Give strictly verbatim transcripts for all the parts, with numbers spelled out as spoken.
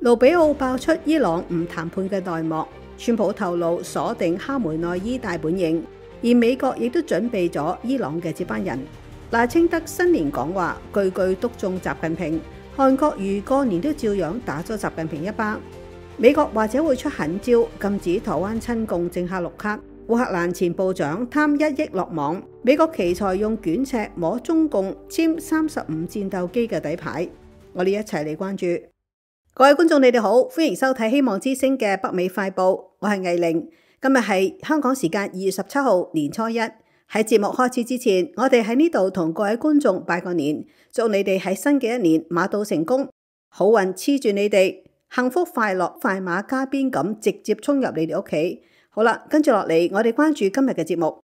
盧比奧爆出伊朗唔談判嘅內幕，川普透露鎖定哈梅內伊大本營，而美國亦都準備咗伊朗嘅接班人。賴清德新年講話，句句督中習近平。韓國瑜過年都照樣打咗習近平一巴。美國或者會出狠招，禁止台灣親共政客綠卡。烏克蘭前部長貪一億落網，美國奇才用捲尺摸中共簽三十五戰鬥機嘅底牌。我哋一齊嚟關注。各位觀眾，你哋好，歡迎收睇希望之聲嘅北美快報，我係藝玲。今日係香港時間二月十七號年初一。喺節目開始之前，我哋喺呢度同各位觀眾拜個年，祝你哋喺新嘅一年馬到成功，好運黐住你哋，幸福快樂快馬加鞭咁直接衝入你哋屋企。好啦，跟住落嚟，我哋關注今日嘅節目。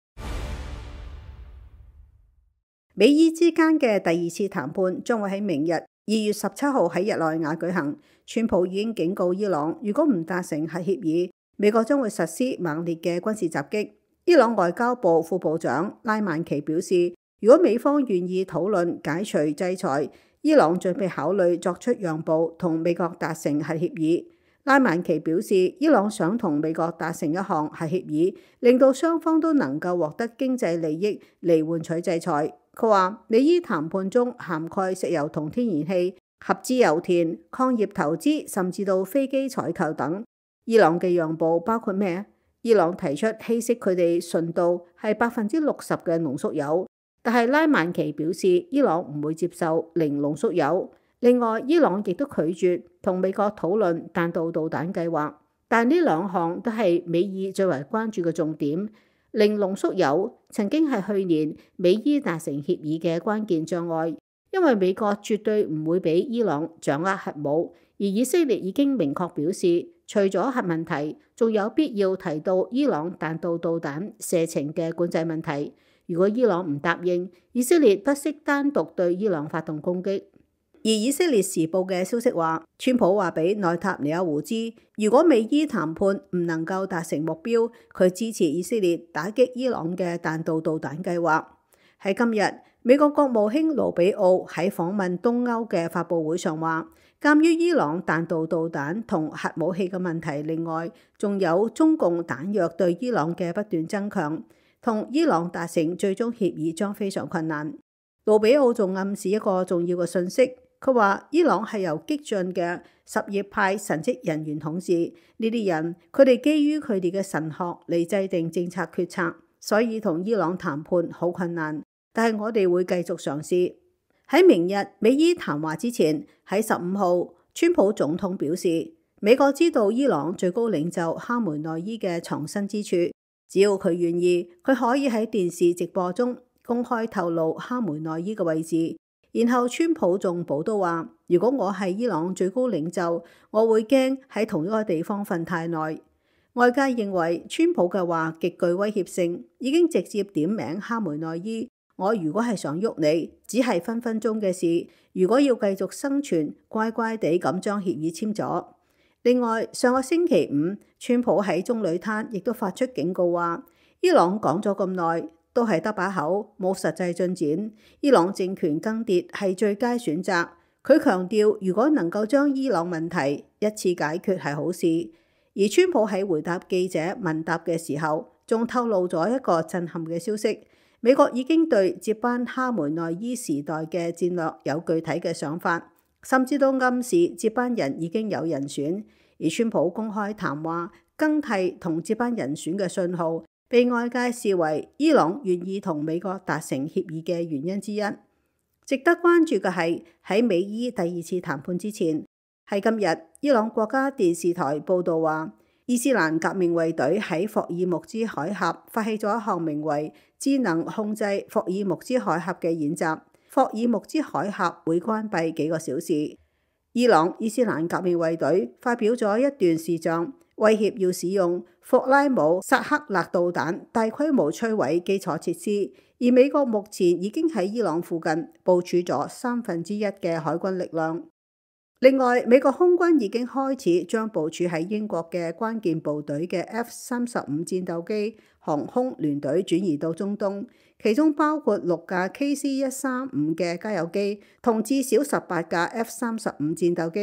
美伊之間嘅第二次談判將會喺明日二月十七號喺日內瓦舉行。川普已經警告伊朗，如果唔達成核協議，美國將會實施猛烈嘅軍事襲擊。伊朗外交部副部長拉曼奇表示，如果美方願意討論解除制裁，伊朗準備考慮作出讓步，同美國達成核協議。拉曼奇表示，伊朗想同美國達成一項核協議，令到雙方都能夠獲得經濟利益嚟換取制裁。佢話，美伊談判中涵蓋石油同天然氣、合資油田、礦業投資，甚至到飛機採購等。伊朗嘅讓步包括咩？伊朗提出稀釋佢哋純度係百分之六十嘅濃縮鈾，但係拉曼奇表示，伊朗唔會接受零濃縮鈾。另外，伊朗亦都拒絕同美國討論彈道導彈計劃，但呢兩項都係美伊最為關注嘅重點。零濃縮鈾曾經係去年美伊達成協議嘅關鍵障礙。因為美國絕對唔會俾伊朗掌握核武，而以色列已經明確表示，除咗核問題，仲有必要提到伊朗彈道導彈射程嘅管制問題。如果伊朗唔答應，以色列不惜單獨對伊朗發動攻擊。而以色列時報嘅消息話，川普話俾內塔尼亞胡知，如果美伊談判唔能夠達成目標，佢支持以色列打擊伊朗嘅彈道導彈計劃。喺今日，美國國務卿盧比奧喺訪問東歐嘅發佈會上話，鑑於伊朗彈道導彈同核武器嘅問題，另外仲有中共彈藥對伊朗嘅不斷增強，同伊朗達成最終協議將非常困難。盧比奧仲暗示一個重要嘅信息，佢話伊朗係由激進嘅什葉派神職人員統治，呢啲人佢哋基於佢哋嘅神學嚟制定政策決策，所以同伊朗談判好困難。但係我哋會繼續嘗試。喺明日美伊談話之前，喺十五號，川普總統表示，美國知道伊朗最高領袖哈梅內伊嘅藏身之處，只要佢願意，佢可以喺電視直播中公開透露哈梅內伊嘅位置。然後川普仲補刀話，如果我係伊朗最高領袖，我會驚喺同一個地方瞓太耐。外界認為川普嘅話極具威脅性，已經直接點名哈梅內伊。我如果係想喐你，只係分分鐘嘅事。如果要繼續生存，乖乖地咁將協議簽咗。另外，上個星期五，川普喺棕櫚灘亦都發出警告話，伊朗講咗咁耐，都係得把口，冇實際進展。伊朗政權更迭係最佳選擇。佢強調，如果能夠將伊朗問題一次解決係好事。而川普喺回答記者問答嘅時候，仲透露咗一個震撼嘅消息。美國已經對接班哈梅內伊時代嘅戰略有具體嘅想法，甚至都暗示接班人已經有人選。而川普公開談話更替同接班人選嘅信號，被外界視為伊朗願意同美國達成協議嘅原因之一。值得關注嘅係喺美伊第二次談判之前，喺今日，伊朗國家電視台報道話，伊斯蘭革命衛隊喺霍爾木茲海峽發起咗一項名為智能控制霍爾木茲海峽嘅演習，霍爾木茲海峽會關閉幾個小時。伊朗伊斯蘭革命衛隊發表咗一段視像，威脅要使用霍拉姆薩克勒導彈大規模摧毀基礎設施，而美國目前已經喺伊朗附近部署咗三分之一嘅海軍力量。另外，美國空軍已經開始將部署喺英國嘅關鍵部隊嘅 F 三十五戰鬥機航空聯隊轉移到中東，其中包括六架 K C 一三五嘅加油機同至少十八架 F 三十五戰鬥機。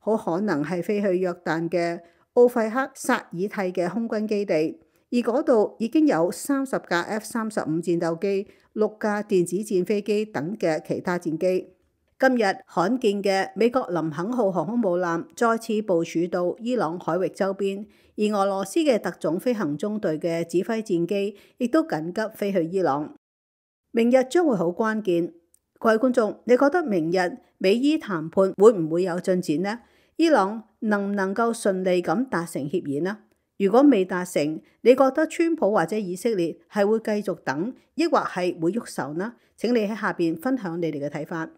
好可能係飛去約旦嘅奧費克薩爾蒂嘅空軍基地，而嗰度已經有三十架 F 三十五戰鬥機、六架電子戰飛機等嘅其他戰機。今日罕見嘅美國林肯號航空母艦再次部署到伊朗海域周邊，而俄羅斯嘅特種飛行中隊嘅指揮戰機亦都緊急飛去伊朗。明日將會好關鍵，各位觀眾，你覺得明日美伊談判會唔會有進展呢？伊朗能唔能夠順利咁達成協議呢？如果未達成，你覺得川普或者以色列係會繼續等，抑或係會喐手呢？請你喺下邊分享你哋嘅睇法。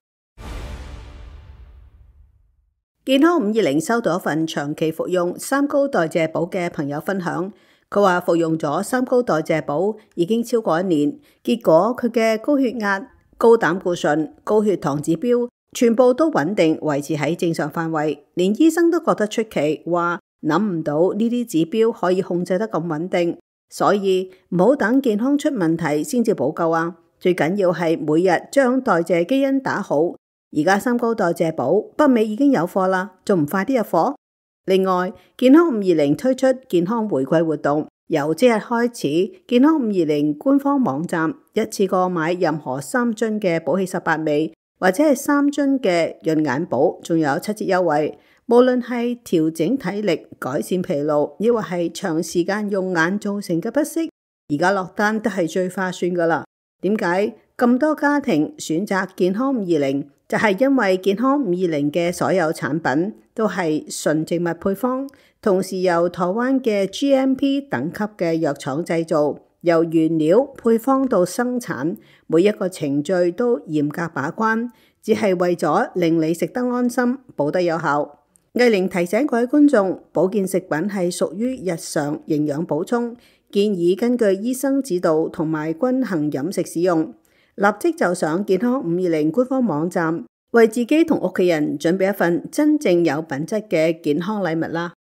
健康五二零收到一份長期服用三高代謝寶嘅朋友分享，佢話服用咗三高代謝寶已經超過一年，結果佢嘅高血壓、高膽固醇、高血糖指標全部都穩定維持喺正常範圍，連醫生都覺得出奇，話諗唔到呢啲指標可以控制得咁穩定，所以唔好等健康出問題先至補救啊！最緊要係每日將代謝基因打好。而家三高代謝寶北美已經有貨啦，仲唔快啲入貨？另外，健康五二零推出健康回饋活動，由即日開始，健康五二零官方網站一次過買任何三樽嘅寶氣十八味，或者係三樽嘅潤眼寶，仲有七折優惠。無論係調整體力、改善疲勞，抑或係長時間用眼造成嘅不適，而家落單都係最划算噶啦。點解咁多家庭選擇健康五二零？就係因為健康五二零嘅所有產品都係純植物配方，同時由台灣嘅 G M P 等級嘅藥廠製造，由原料配方到生產，每一個程序都嚴格把關，只係為咗令你食得安心，補得有效。毅玲提醒各位觀眾，保健食品係屬於日常營養補充，建議根據醫生指導同埋均衡飲食使用。立即就上健康五二零官方網站，為自己同屋企人準備一份真正有品質嘅健康禮物啦！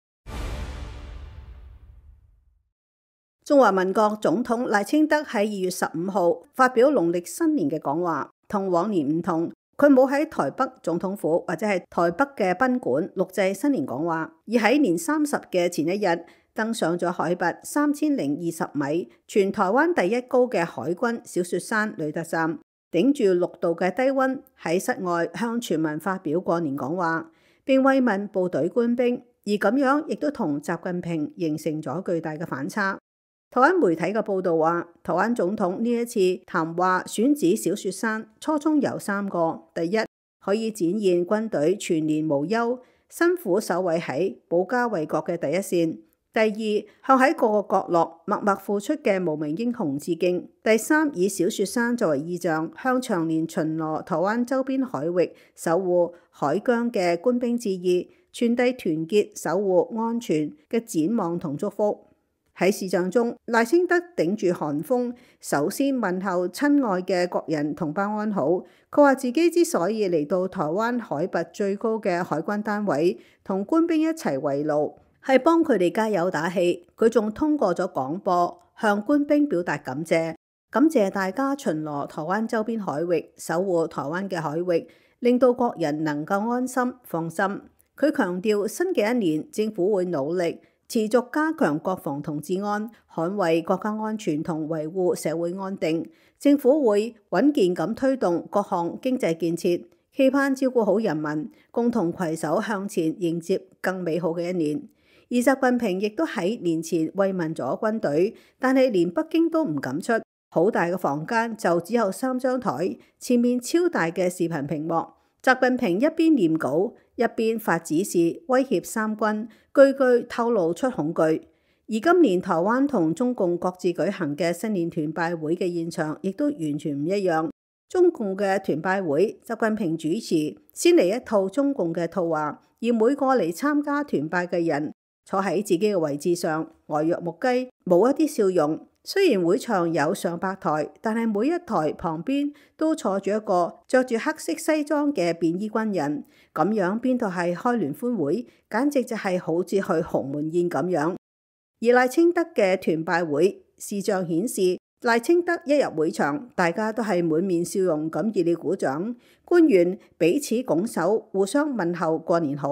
中華民國總統賴清德喺二月十五號發表農曆新年嘅講話，同往年唔同，佢冇喺台北總統府或者係台北嘅賓館錄製新年講話，而喺年三十嘅前一日，登上咗海拔三千零二十米，全台灣第一高嘅海軍小雪山呂特站，頂住六度嘅低溫，喺室外向全民發表過年講話，並慰問部隊官兵，而咁樣亦都同習近平形成咗巨大嘅反差。台灣媒體嘅報道話，台灣總統呢一次談話選址小雪山，初衷有三個：第一，可以展現軍隊全年無休、辛苦守衛喺保家衛國嘅第一線；第二，向喺各個角落默默付出嘅無名英雄致敬；第三，以小雪山作為意象，向長年巡邏台灣周邊海域、守護海疆嘅官兵致意，傳遞團結、守護安全嘅展望同祝福。喺視像中，賴清德頂住寒風，首先問候親愛嘅國人同胞安好。佢話自己之所以嚟到台灣海拔最高嘅海軍單位，同官兵一齊圍爐，係幫佢哋加油打氣。佢仲通過咗廣播向官兵表達感謝，感謝大家巡邏台灣周邊海域，守護台灣嘅海域，令到國人能夠安心放心。佢強調，新嘅一年政府會努力持續加強國防同治安，捍衛國家安全同維護社會安定。政府會穩健咁推動各項經濟建設，期盼照顧好人民，共同攜手向前迎接更美好嘅一年。而習近平亦都喺年前慰問咗軍隊，但係連北京都唔敢出，好大嘅房間就只有三張台，前面超大嘅視頻屏幕。習近平一邊念稿，一邊發指示威脅三軍，句句透露出恐懼。而今年台灣同中共各自舉行嘅新年團拜會嘅現場，亦都完全唔一樣。中共嘅團拜會，習近平主持，先嚟一套中共嘅套話，而每個嚟參加團拜嘅人坐喺自己嘅位置上，呆若木雞，冇一啲笑容。雖然會場有上百台，但係每一台旁邊都坐住一個着住黑色西裝嘅便衣軍人，咁樣邊度係開聯歡會？簡直就係好似去鴻門宴咁樣。而賴清德嘅團拜會視像顯示，賴清德一入會場，大家都係滿面笑容咁熱烈鼓掌，官員彼此拱手互相問候過年好。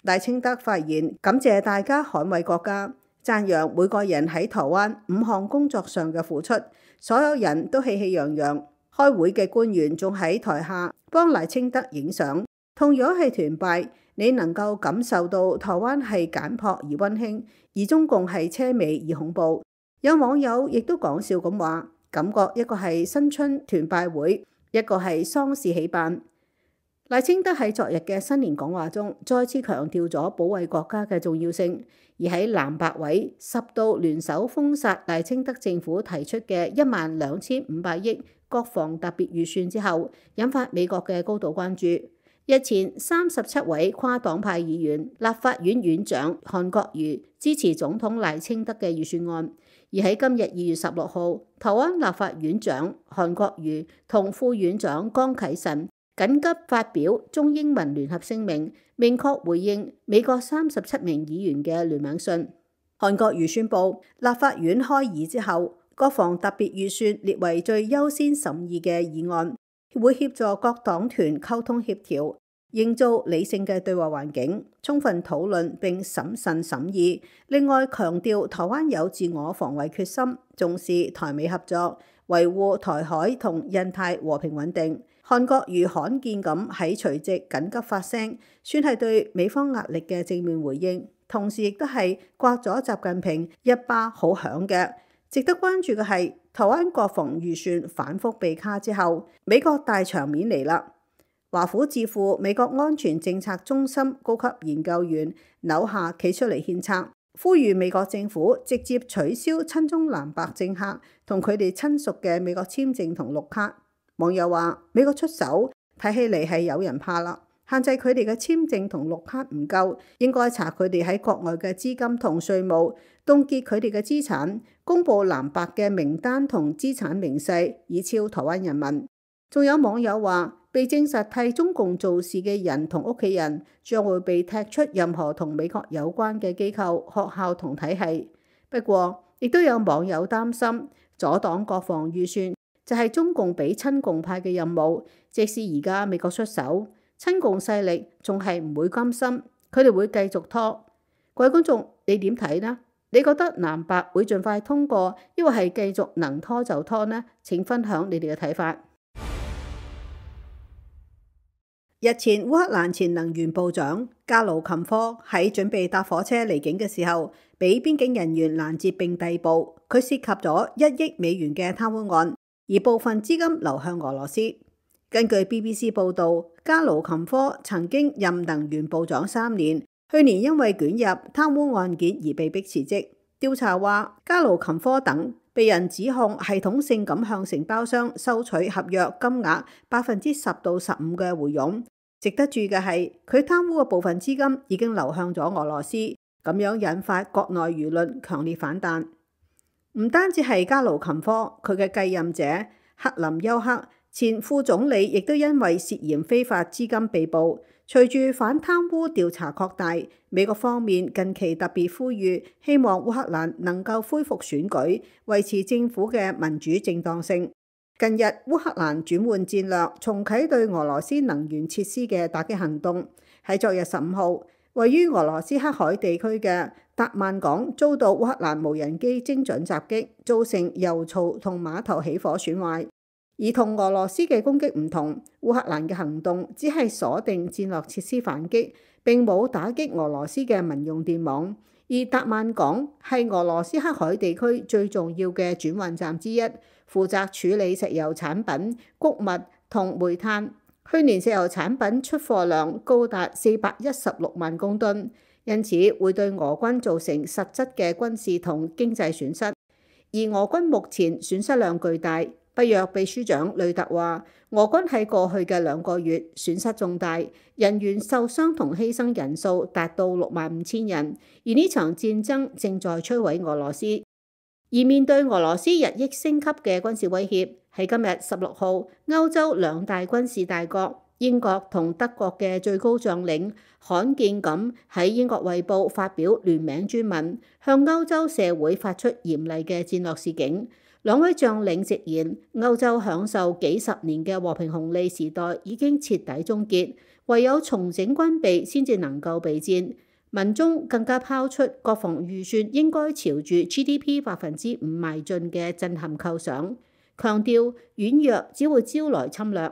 賴清德發言感謝大家捍衛國家，讚揚每個人喺台灣五項工作上嘅付出，所有人都喜氣洋洋。開會嘅官員仲喺台下幫賴清德影相。同樣係團拜，你能夠感受到台灣係簡樸而溫馨，而中共係奢美而恐怖。有網友亦都講笑咁話，感覺一個係新春團拜會，一個係喪事喜辦。賴清德喺昨日嘅新年講話中，再次強調咗保衛國家嘅重要性。而喺藍白委十度聯手封殺賴清德政府提出嘅一萬兩千五百億國防特別預算之後，引發美國嘅高度關注。日前三十七位跨黨派議員、立法院院長韓國瑜支持總統賴清德嘅預算案。而喺今日二月十六號，台灣立法院長韓國瑜同副院長江啟臣緊急發表中英文聯合聲明，明確回應美國三十七名議員嘅聯名信。韓國瑜宣布，立法院開議之後，國防特別預算列為最優先審議嘅議案，會協助各黨團溝通協調，營造理性嘅對話環境，充分討論並審慎審議。另外強調台灣有自我防衛決心，重視台美合作，維護台海同印太和平穩定。韓國瑜罕見咁喺隨即緊急發聲，算係對美方壓力嘅正面回應，同時亦都係刮咗習近平一巴好響嘅。值得關注嘅係，台灣國防預算反覆被卡之後，美國大場面嚟啦。華府智庫美國安全政策中心高級研究員紐夏企出嚟獻策，呼籲美國政府直接取消親中藍白政客同佢哋親屬嘅美國簽證同綠卡。網友話：美國出手睇起嚟係有人怕啦，限制佢哋嘅簽證同綠卡唔夠，應該查佢哋喺國外嘅資金同稅務，凍結佢哋嘅資產，公布藍白嘅名單同資產明細，以超台灣人民。仲有網友話，被證實替中共做事嘅人同屋企人將會被踢出任何同美國有關嘅機構、學校同體系。不過，亦都有網友擔心阻擋國防預算就係中共俾親共派嘅任務，即使而家美國出手，親共勢力仲係唔會甘心，佢哋會繼續拖。各位觀眾，你點睇呢？你覺得藍白會盡快通過，抑或係繼續能拖就拖呢？請分享你哋嘅睇法。日前，烏克蘭前能源部長加盧琴科喺準備搭火車離境嘅時候，俾邊境人員攔截並逮捕。佢涉及咗一億美元嘅貪污案，而部分資金流向俄羅斯。根據 B B C 報導，加盧琴科曾經任能源部長三年，去年因為捲入貪污案件而被迫辭職。調查話，加盧琴科等被人指控系統性咁向承包商收取合約金額百分之十到十五嘅回佣。值得注意嘅係，佢貪污嘅部分資金已經流向咗俄羅斯，咁樣引發國內輿論強烈反彈。唔單止係加盧琴科，佢嘅繼任者克林丘克前副總理亦都因為涉嫌非法資金被捕。隨住反貪污調查擴大，美國方面近期特別呼籲，希望烏克蘭能夠恢復選舉，維持政府嘅民主正當性。近日，烏克蘭轉換戰略，重啟對俄羅斯能源設施嘅打擊行動。喺昨日十五號，位於俄羅斯黑海地區嘅達曼港遭到烏克蘭無人機精準襲擊，造成油槽同碼頭起火損壞。而同俄羅斯嘅攻擊唔同，烏克蘭嘅行動只係鎖定戰略設施反擊，並冇打擊俄羅斯嘅民用電網。而達曼港係俄羅斯黑海地區最重要嘅轉運站之一，負責處理石油產品、穀物同煤炭。去年石油產品出貨量高達四百一十六萬公噸，因此會對俄軍造成實質嘅軍事同經濟損失。而俄軍目前損失量巨大。北約秘書長雷特話，俄軍喺過去嘅兩個月損失重大，人員受傷同犧牲人數達到六萬五千人。而呢場戰爭正在摧毀俄羅斯。而面對俄羅斯日益升級嘅軍事威脅，喺今日十六號，歐洲兩大軍事大國英國同德國嘅最高將領罕見咁喺英國衛報發表聯名專文，向歐洲社會發出嚴厲嘅戰略示警。兩位將領直言，歐洲享受幾十年嘅和平紅利時代已經徹底終結， 唯有重整軍備先至能夠備戰。文中更加拋出國防預算應該朝住 G D P 百分之五邁進嘅震撼構想，強調軟弱只會招來侵略。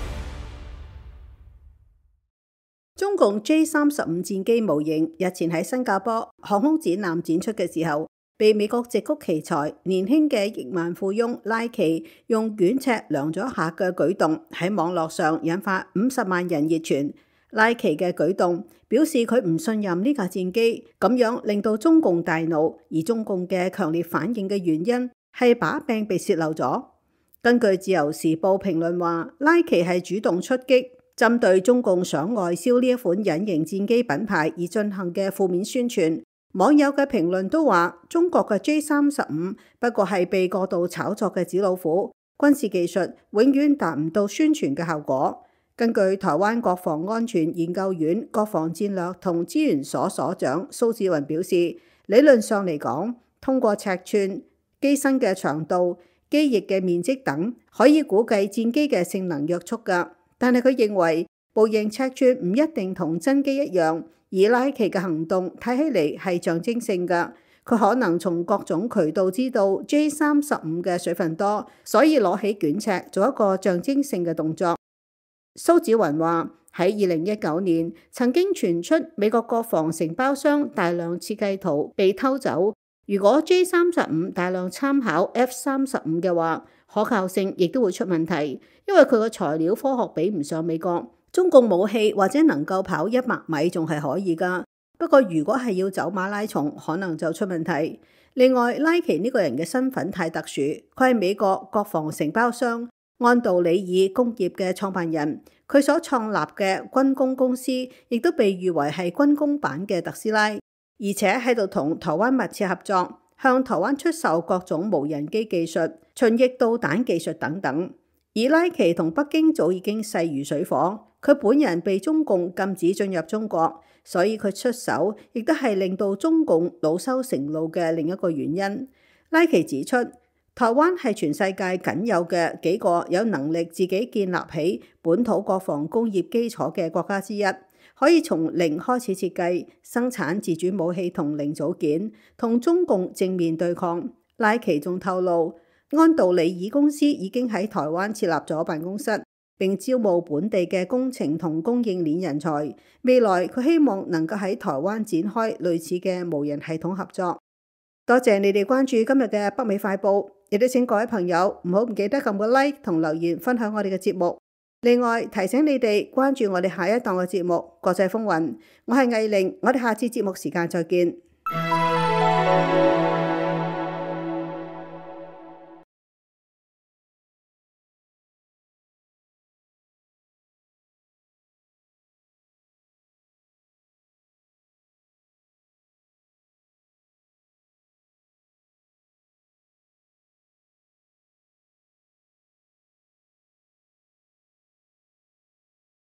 中共 J 三十五戰機模型日前喺新加坡航空展覽展出嘅時候，被美國矽谷奇才年輕嘅億萬富翁拉奇用捲尺量咗一下嘅舉動喺網絡上引發五十萬人熱傳。拉奇嘅舉動表示佢唔信任呢架戰機，咁樣令到中共大怒，而中共嘅強烈反應嘅原因係把柄被洩漏咗。根據自由時報評論話，拉奇係主動出擊，針對中共想外銷呢一款隱形戰機品牌而進行嘅負面宣傳。網友嘅評論都話，中國嘅 J 三十五不過係被過度炒作嘅紙老虎，軍事技術永遠達唔到宣傳嘅效果。根據台灣國防安全研究院國防戰略同資源所所長蘇紫雲表示，理論上嚟講，通過尺寸、機身嘅長度、機翼嘅面積等，可以估計戰機嘅性能約束㗎。但係佢認為模型尺寸唔一定同真機一樣，而拉奇嘅行動睇起嚟係象徵性㗎。佢可能從各種渠道知道 J 三十五嘅水分多，所以攞起捲尺做一個象徵性嘅動作。蘇紫雲話，喺二零一九年曾經傳出美國國防承包商大量設計圖被偷走。如果 J 三十五大量參考 F 三十五嘅話，可靠性亦都會出問題，因為佢個材料科學比唔上美國。中共武器或者能夠跑一百米仲係可以㗎，不過如果係要走馬拉松，可能就出問題。另外，拉奇呢個人嘅身份太特殊，佢係美國國防承包商安道里爾工業嘅創辦人，佢所創立嘅軍工公司亦都被譽為係軍工版嘅特斯拉，而且喺度同台灣密切合作，向台灣出售各種無人機技術、巡弋導彈技術等等。而拉奇同北京早已經勢如水火，佢本人被中共禁止進入中國，所以佢出手亦都係令到中共惱羞成怒嘅另一個原因。拉奇指出，台灣係全世界僅有嘅幾個有能力自己建立起本土國防工業基礎嘅國家之一，可以從零開始設計、生產自主武器同零組件，同中共正面對抗。拉奇仲透露，安道里爾公司已經喺台灣設立咗辦公室，並招募本地嘅工程同供應鏈人才。未來佢希望能夠喺台灣展開類似嘅無人系統合作。多謝你哋關注今日嘅北美快報，亦都請各位朋友唔好唔記得撳個 like 同留言分享我哋嘅節目。另外提醒你哋關注我哋下一檔嘅節目《國際風雲》，我係藝玲，我哋下次節目時間再見。